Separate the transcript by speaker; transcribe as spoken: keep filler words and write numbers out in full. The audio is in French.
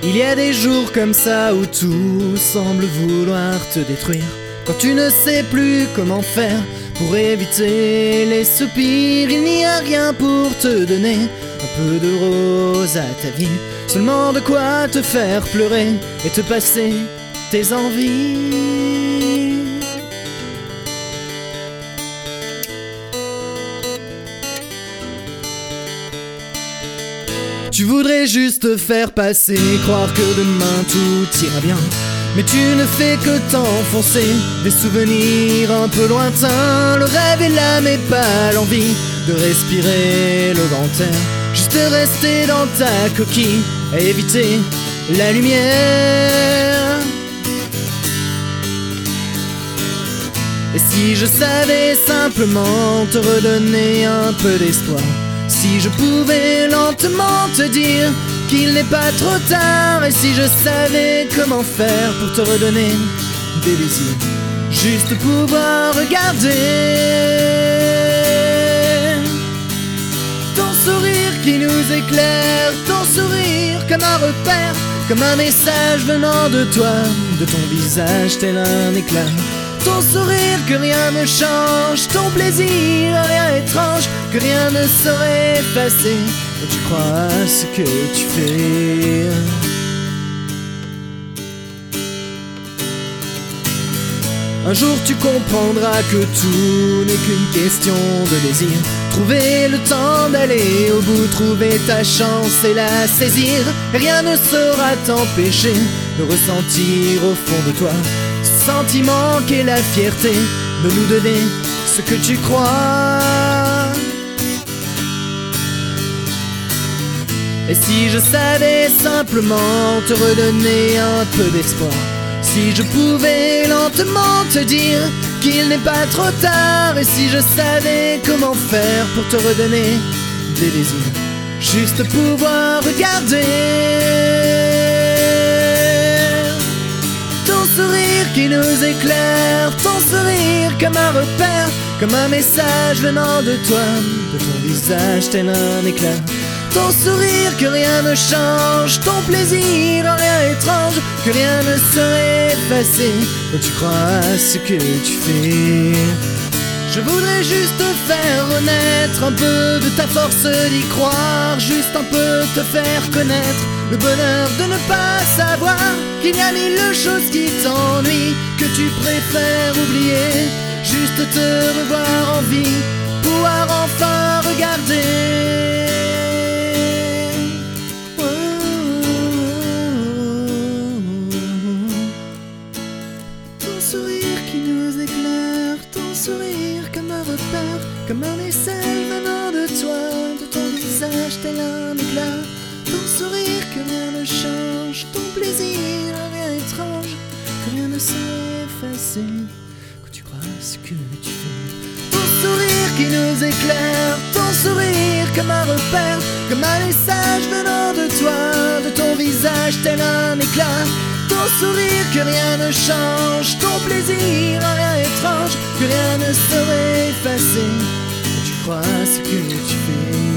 Speaker 1: Il y a des jours comme ça où tout semble vouloir te détruire, quand tu ne sais plus comment faire pour éviter les soupirs. Il n'y a rien pour te donner un peu de rose à ta vie, seulement de quoi te faire pleurer et te passer tes envies. Tu voudrais juste te faire passer, croire que demain tout ira bien, mais tu ne fais que t'enfoncer des souvenirs un peu lointains. Le rêve est là mais pas l'envie de respirer le grand air, juste rester dans ta coquille et éviter la lumière. Et si je savais simplement te redonner un peu d'espoir, si je pouvais lentement te dire qu'il n'est pas trop tard, et si je savais comment faire pour te redonner des désirs, juste pouvoir regarder ton sourire qui nous éclaire, ton sourire comme un repère, comme un message venant de toi, de ton visage tel un éclat. Ton sourire que rien ne change, ton plaisir rien étrange, que rien ne saurait effacer quand tu crois à ce que tu fais. Un jour tu comprendras que tout n'est qu'une question de désir. Trouver le temps d'aller au bout, trouver ta chance et la saisir. Rien ne saura t'empêcher de ressentir au fond de toi ce sentiment qu'est la fierté de nous donner ce que tu crois. Et si je savais simplement te redonner un peu d'espoir, si je pouvais lentement te dire qu'il n'est pas trop tard, et si je savais comment faire pour te redonner des désirs, juste pouvoir regarder ton sourire qui nous éclaire, ton sourire comme un repère, comme un message venant de toi, de ton visage tel un éclat. Ton sourire que rien ne change, ton plaisir rien étrange, que rien ne saurait effacer quand tu crois à ce que tu fais. Je voudrais juste te faire renaître un peu de ta force d'y croire, juste un peu te faire connaître le bonheur de ne pas savoir qu'il y a mille choses qui t'ennuient, que tu préfères oublier, juste te revoir en vie, pouvoir enfin regarder comme un repère, comme un message venant de toi, de ton visage tel un éclat. Ton sourire que rien ne change, ton plaisir rien étrange, que rien ne saurait effacer quand tu crois à ce que tu fais. Ton sourire qui nous éclaire, ton sourire comme un repère, comme un message venant de toi, de ton visage tel un éclat. Ton sourire que rien ne change, ton plaisir rien étrange, que rien ne saurait effacer quand tu crois à ce que tu fais.